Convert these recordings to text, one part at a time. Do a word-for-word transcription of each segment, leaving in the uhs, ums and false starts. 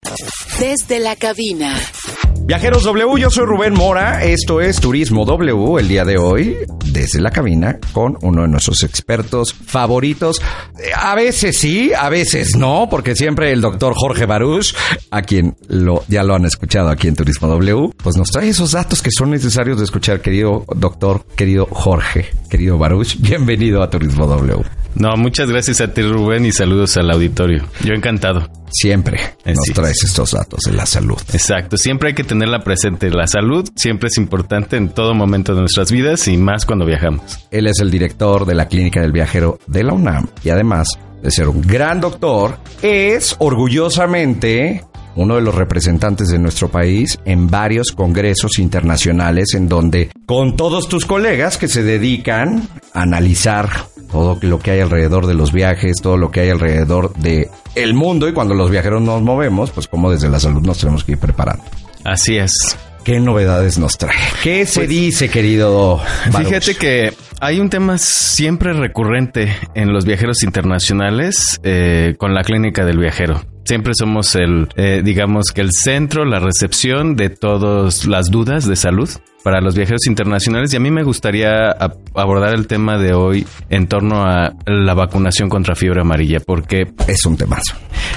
Desde la cabina. Viajeros W, yo soy Rubén Mora, esto es Turismo W, el día de hoy, desde la cabina, con uno de nuestros expertos favoritos. A veces sí, a veces no, porque siempre el doctor Jorge Baruch, a quien lo, ya lo han escuchado aquí en Turismo W, pues nos trae esos datos que son necesarios de escuchar, querido doctor, querido Jorge, querido Baruch. Bienvenido a Turismo W. No, muchas gracias a ti, Rubén, y saludos al auditorio. Yo encantado. Siempre nos Así traes es. estos datos de la salud. Exacto, siempre hay que tenerla presente. La salud siempre es importante en todo momento de nuestras vidas y más cuando viajamos. Él es el director de la Clínica del Viajero de la UNAM y además de ser un gran doctor, es orgullosamente uno de los representantes de nuestro país en varios congresos internacionales en donde, con todos tus colegas que se dedican a analizar todo lo que hay alrededor de los viajes, todo lo que hay alrededor de el mundo, y cuando los viajeros nos movemos, pues como desde la salud nos tenemos que ir preparando. Así es. ¿Qué novedades nos trae? ¿Qué se Pues, dice, querido Baruch? Fíjate que hay un tema siempre recurrente en los viajeros internacionales eh, con la Clínica del Viajero. Siempre somos el, eh, digamos que el centro, la recepción de todas las dudas de salud para los viajeros internacionales. Y a mí me gustaría a- abordar el tema de hoy en torno a la vacunación contra fiebre amarilla, porque Es un temazo.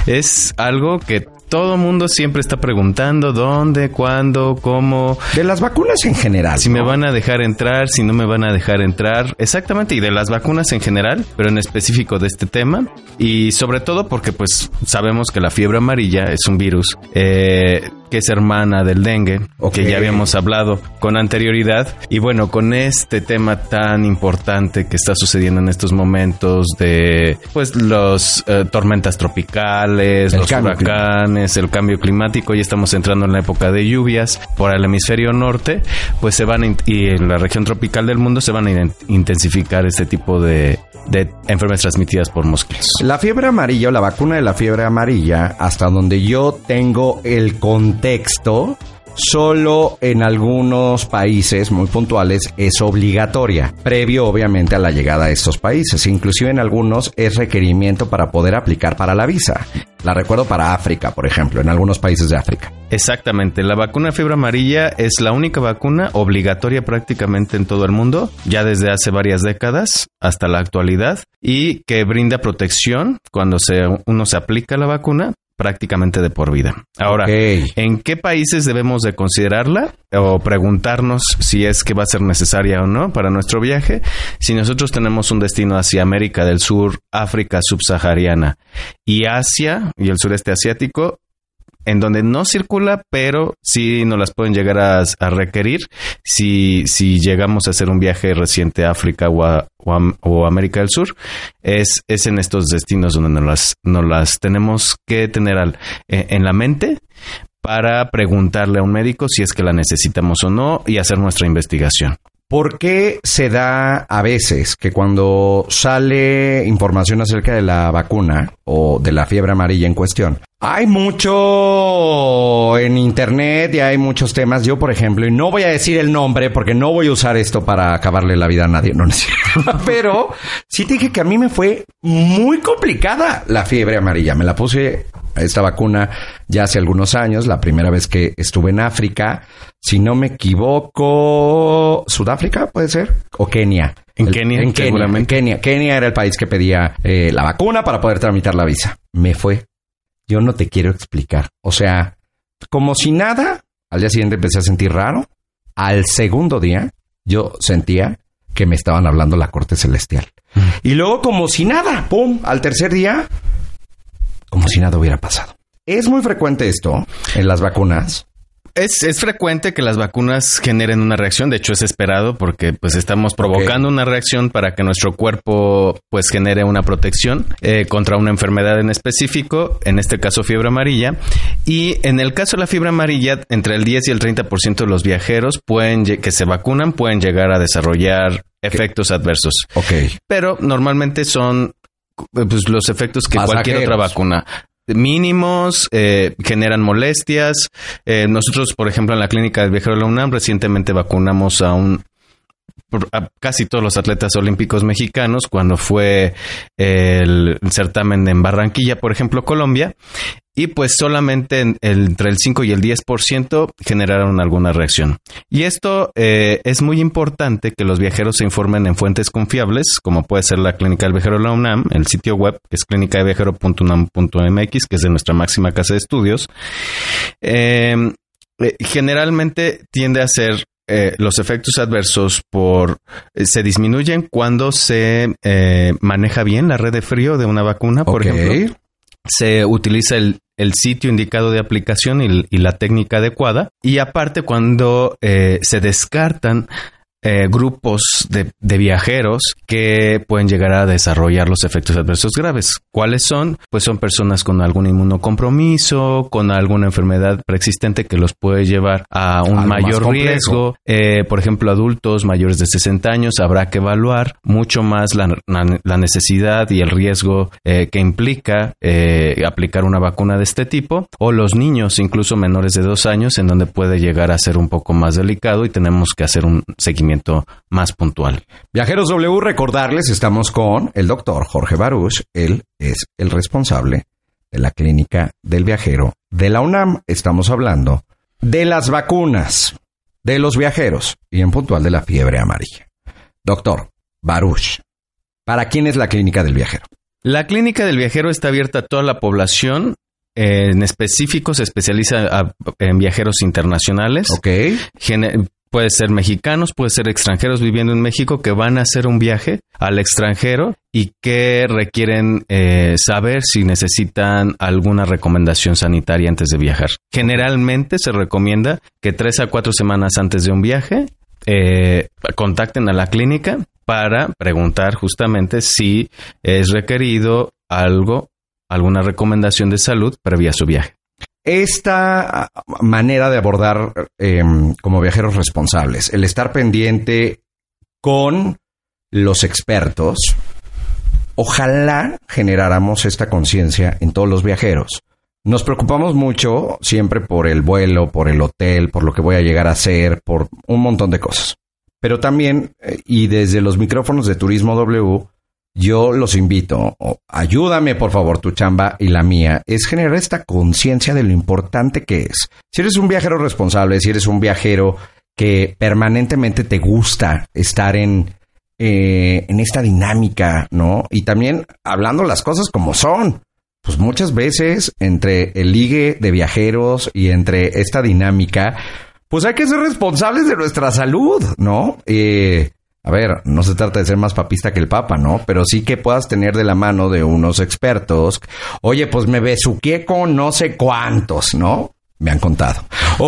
es algo que todo mundo siempre está preguntando dónde, cuándo, cómo, De las vacunas en general. si ¿no? me van a dejar entrar, si no me van a dejar entrar. Exactamente, y de las vacunas en general, pero en específico de este tema. Y sobre todo porque pues sabemos que la fiebre amarilla es un virus eh, que es hermana del dengue, Ok. que ya habíamos hablado con anterioridad. Y bueno, con este tema tan importante que está sucediendo en estos momentos de pues los eh, tormentas tropicales, El los cambio huracanes, el cambio climático, ya estamos entrando en la época de lluvias por el hemisferio norte, pues se van a, in- y en la región tropical del mundo se van a in- intensificar este tipo de, de enfermedades transmitidas por mosquitos. La fiebre amarilla o la vacuna de la fiebre amarilla, hasta donde yo tengo el contexto, solo en algunos países muy puntuales es obligatoria, previo obviamente a la llegada a estos países. Inclusive en algunos es requerimiento para poder aplicar para la visa. La recuerdo para África, por ejemplo, en algunos países de África. Exactamente, la vacuna de fiebre amarilla es la única vacuna obligatoria prácticamente en todo el mundo, ya desde hace varias décadas hasta la actualidad, y que brinda protección cuando se, uno se aplica la vacuna prácticamente de por vida. Ahora, Ok. ¿en qué países debemos de considerarla o preguntarnos si es que va a ser necesaria o no para nuestro viaje? Si nosotros tenemos un destino hacia América del Sur, África subsahariana y Asia y el sureste asiático, en donde no circula, pero sí nos las pueden llegar a, a requerir si, si llegamos a hacer un viaje reciente a África o, a, o, a, o América del Sur, es, es en estos destinos donde nos las, nos las tenemos que tener al, eh, en la mente para preguntarle a un médico si es que la necesitamos o no y hacer nuestra investigación. ¿Por qué se da a veces que cuando sale información acerca de la vacuna o de la fiebre amarilla en cuestión, hay mucho en internet y hay muchos temas? Yo, por ejemplo, y no voy a decir el nombre porque no voy a usar esto para acabarle la vida a nadie, no necesito. Pero sí te dije que a mí me fue muy complicada la fiebre amarilla. Me la puse esta vacuna ya hace algunos años, la primera vez que estuve en África, si no me equivoco, Sudáfrica puede ser, o Kenia. En El- Kenia, en Kenia, en seguramente. Kenia. Kenia era el país que pedía eh, la vacuna para poder tramitar la visa. Me fue. Yo no te quiero explicar. O sea, como si nada, al día siguiente empecé a sentir raro. Al segundo día, yo sentía que me estaban hablando la corte celestial. Y luego, como si nada, pum, al tercer día, como si nada hubiera pasado. Es muy frecuente esto en las vacunas. Es, es frecuente que las vacunas generen una reacción, de hecho es esperado porque pues estamos provocando Ok. una reacción para que nuestro cuerpo pues genere una protección eh, contra una enfermedad en específico, en este caso fiebre amarilla. Y en el caso de la fiebre amarilla, entre el diez y el treinta por ciento de los viajeros pueden lle- que se vacunan pueden llegar a desarrollar efectos adversos. Ok. Pero normalmente son pues, los efectos que cualquier Pasajeros. otra vacuna. Mínimos, eh, generan molestias. Eh, nosotros, por ejemplo, en la Clínica del Viajero de la UNAM recientemente vacunamos a un a casi todos los atletas olímpicos mexicanos cuando fue el certamen en Barranquilla, por ejemplo, Colombia, y pues solamente en, el, entre el cinco y el diez por ciento generaron alguna reacción. Y esto eh, es muy importante que los viajeros se informen en fuentes confiables, como puede ser la Clínica del Viajero de la UNAM, el sitio web, que es clínica de viajero punto unam punto m x, que es de nuestra máxima casa de estudios. Eh, generalmente tiende a ser Eh, los efectos adversos por eh, se disminuyen cuando se eh, maneja bien la red de frío de una vacuna, por okay. ejemplo. Se utiliza el, el sitio indicado de aplicación y, y la técnica adecuada. Y aparte cuando eh, se descartan eh, grupos de, de viajeros que pueden llegar a desarrollar los efectos adversos graves. ¿Cuáles son? Pues son personas con algún inmunocompromiso, con alguna enfermedad preexistente que los puede llevar a un Algo mayor riesgo. Eh, por ejemplo, adultos mayores de sesenta años, habrá que evaluar mucho más la, la, la necesidad y el riesgo eh, que implica eh, aplicar una vacuna de este tipo. O los niños, incluso menores de dos años, en donde puede llegar a ser un poco más delicado y tenemos que hacer un seguimiento más puntual. Viajeros W, recordarles, estamos con el doctor Jorge Baruch. Él es el responsable de la Clínica del Viajero de la UNAM. Estamos hablando de las vacunas de los viajeros y en puntual de la fiebre amarilla. Doctor Baruch, ¿para quién es la Clínica del Viajero? La Clínica del Viajero está abierta a toda la población. En específico se especializa a, en viajeros internacionales. Ok. Gen- Puede ser mexicanos, puede ser extranjeros viviendo en México que van a hacer un viaje al extranjero y que requieren eh, saber si necesitan alguna recomendación sanitaria antes de viajar. Generalmente se recomienda que tres a cuatro semanas antes de un viaje eh, contacten a la clínica para preguntar justamente si es requerido algo, alguna recomendación de salud previa a su viaje. Esta manera de abordar eh, como viajeros responsables, el estar pendiente con los expertos, ojalá generáramos esta conciencia en todos los viajeros. Nos preocupamos mucho siempre por el vuelo, por el hotel, por lo que voy a llegar a hacer, por un montón de cosas. Pero también, y desde los micrófonos de Turismo W, yo los invito, ayúdame por favor, tu chamba y la mía, es generar esta conciencia de lo importante que es. Si eres un viajero responsable, si eres un viajero que permanentemente te gusta estar en, eh, en esta dinámica, ¿no? Y también hablando las cosas como son. Pues muchas veces entre el ligue de viajeros y entre esta dinámica, pues hay que ser responsables de nuestra salud, ¿no? Eh... A ver, no se trata de ser más papista que el Papa, ¿no? Pero sí que puedas tener de la mano de unos expertos. Oye, pues me besuqué con no sé cuántos, ¿no? Me han contado.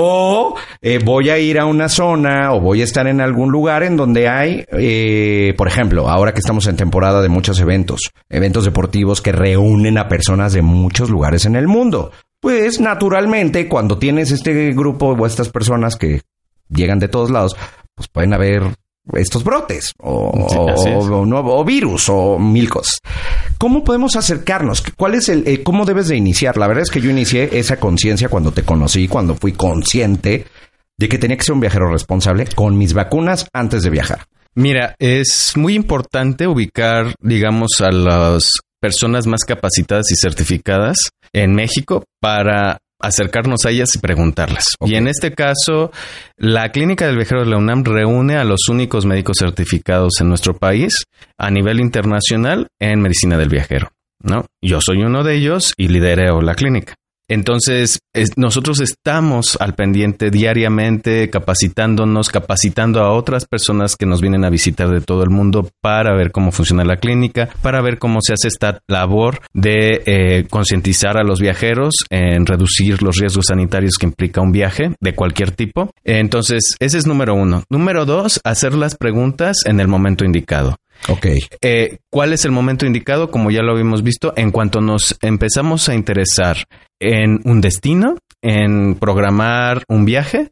O eh, voy a ir a una zona o voy a estar en algún lugar en donde hay, eh, por ejemplo, ahora que estamos en temporada de muchos eventos, eventos deportivos que reúnen a personas de muchos lugares en el mundo. Pues naturalmente, cuando tienes este grupo o estas personas que llegan de todos lados, pues pueden haber estos brotes o, sí, o, o, o virus o mil cosas. ¿Cómo podemos acercarnos? ¿Cuál es el, eh, cómo debes de iniciar? La verdad es que yo inicié esa conciencia cuando te conocí, cuando fui consciente de que tenía que ser un viajero responsable con mis vacunas antes de viajar. Mira, es muy importante ubicar, digamos, a las personas más capacitadas y certificadas en México para acercarnos a ellas y preguntarles. Okay. Y en este caso, la Clínica del Viajero de la UNAM reúne a los únicos médicos certificados en nuestro país a nivel internacional en medicina del viajero, ¿no? Yo soy uno de ellos y lidero la clínica. Entonces, es, nosotros estamos al pendiente diariamente, capacitándonos, capacitando a otras personas que nos vienen a visitar de todo el mundo para ver cómo funciona la clínica, para ver cómo se hace esta labor de eh, concientizar a los viajeros en reducir los riesgos sanitarios que implica un viaje de cualquier tipo. Entonces, ese es número uno. Número dos, hacer las preguntas en el momento indicado. Ok. Eh, ¿Cuál es el momento indicado? Como ya lo habíamos visto, en cuanto nos empezamos a interesar en un destino, en programar un viaje,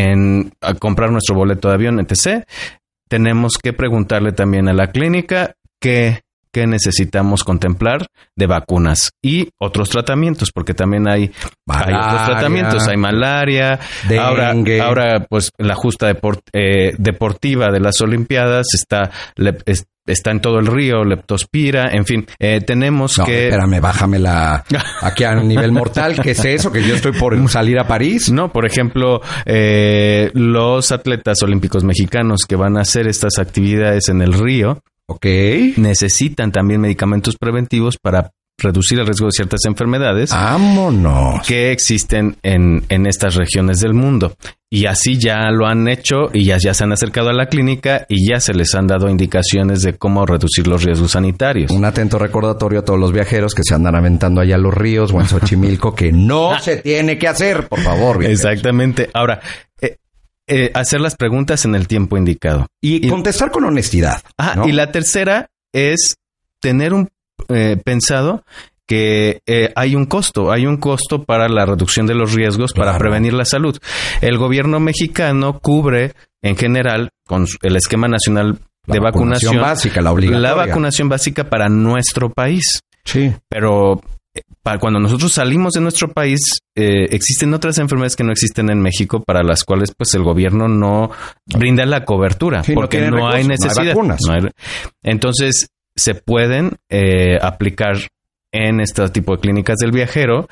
en a comprar nuestro boleto de avión, etcétera, tenemos que preguntarle también a la clínica qué que necesitamos contemplar de vacunas y otros tratamientos, porque también hay, hay otros tratamientos, hay malaria, ahora, ahora pues la justa deport, eh, deportiva de las Olimpiadas está, le, es, está en todo el río, leptospira, en fin, eh, tenemos no, que... espérame, bájamela aquí a nivel mortal. ¿Qué es eso? ¿Que yo estoy por salir a París? No, por ejemplo, eh, los atletas olímpicos mexicanos que van a hacer estas actividades en el río, okay, necesitan también medicamentos preventivos para reducir el riesgo de ciertas enfermedades. ¡Vámonos! Que existen en, en estas regiones del mundo. Y así ya lo han hecho y ya, ya se han acercado a la clínica y ya se les han dado indicaciones de cómo reducir los riesgos sanitarios. Un atento recordatorio a todos los viajeros que se andan aventando allá a los ríos o en Xochimilco que no se tiene que hacer, por favor. Viajeros. Exactamente. Ahora, eh, eh, hacer las preguntas en el tiempo indicado. Y, y contestar con honestidad. Ah, ¿no? Y la tercera es tener un eh, pensado que eh, hay un costo, hay un costo para la reducción de los riesgos, claro, para prevenir la salud. El gobierno mexicano cubre, en general, con el esquema nacional la de vacunación, vacunación básica, la obligatoria. La vacunación básica para nuestro país. Sí. Pero para cuando nosotros salimos de nuestro país, eh, existen otras enfermedades que no existen en México, para las cuales pues el gobierno no brinda la cobertura, sí, porque no, no hay necesidad. No hay vacunas. No hay... Entonces, se pueden eh, aplicar en este tipo de clínicas del viajero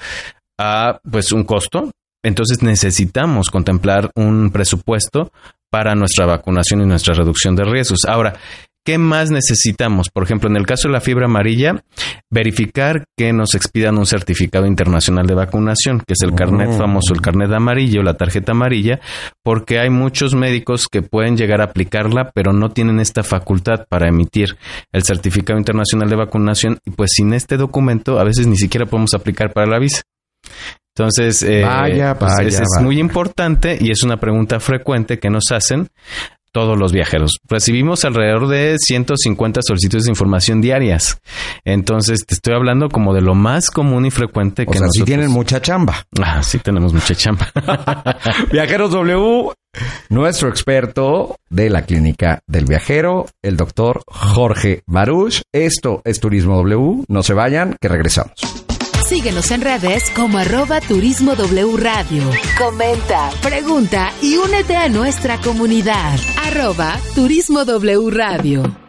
a pues un costo. Entonces necesitamos contemplar un presupuesto para nuestra vacunación y nuestra reducción de riesgos. Ahora, ¿qué más necesitamos? Por ejemplo, en el caso de la fiebre amarilla, verificar que nos expidan un certificado internacional de vacunación, que es el carnet famoso, el carnet amarillo, la tarjeta amarilla, porque hay muchos médicos que pueden llegar a aplicarla, pero no tienen esta facultad para emitir el certificado internacional de vacunación, y pues sin este documento a veces ni siquiera podemos aplicar para la visa. Entonces, eh, vaya, pues vaya, es, es vaya. muy importante y es una pregunta frecuente que nos hacen todos los viajeros. Recibimos alrededor de ciento cincuenta solicitudes de información diarias. Entonces, te estoy hablando como de lo más común y frecuente que o sea, nosotros... sí tienen mucha chamba. Ah, sí tenemos mucha chamba. Viajeros W, nuestro experto de la Clínica del Viajero, el doctor Jorge Baruch. Esto es Turismo W. No se vayan, que regresamos. Síguenos en redes como arroba Turismo W Radio. Comenta, pregunta y únete a nuestra comunidad. Arroba Turismo W Radio.